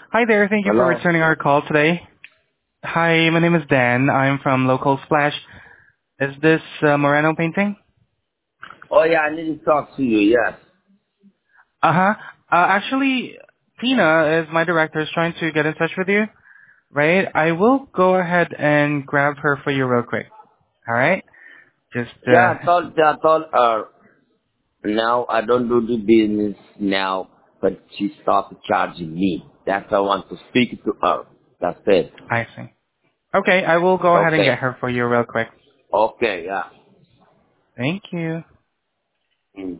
Hi there. Thank you for Hello? returning our call today. Hi, my name is Dan. I'm from Local Splash. Is this Moreno Painting? Oh, yeah, I need to talk to you, yes. Uh-huh. Actually, Tina is my director, is trying to get in touch with you, right? I will go ahead and grab her for you real quick. All right? Just, Yeah, I told her, now I don't do the business now, but she stopped charging me. That's why I want to speak to her. That's it. I see. Okay, I will go ahead and get Okay. her for you real quick. Okay, yeah. Thank you. Mm.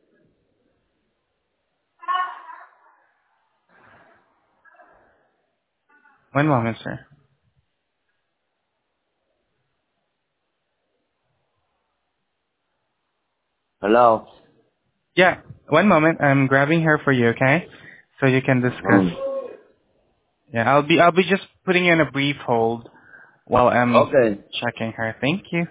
One moment, sir. Hello? Yeah, one moment. I'm grabbing her for you, okay? So you can discuss. Mm. Yeah, I'll be just putting you in a brief hold while I'm Okay. checking her. Thank you.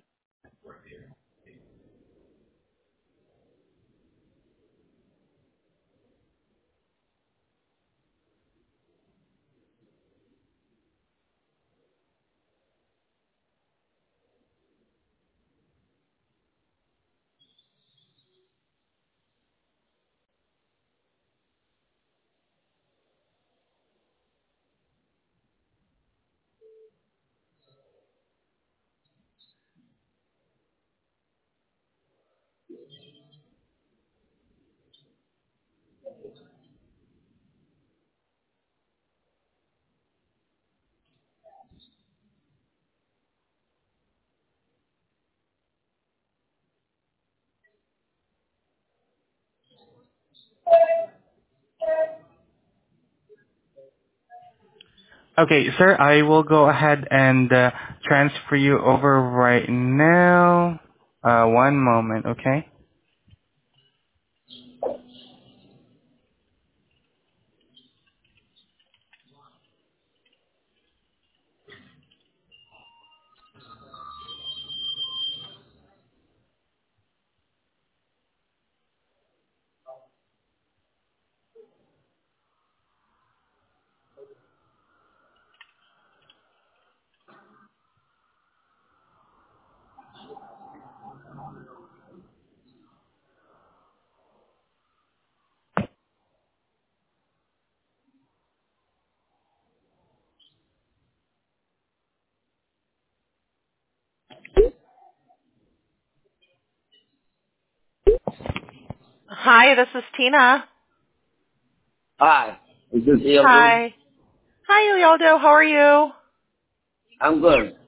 Okay, sir, I will go ahead and transfer you over right now. One moment, okay? Hi, this is Tina. Hi. Is this Ildo? Hi. Hi, Lealdo. How are you? I'm good.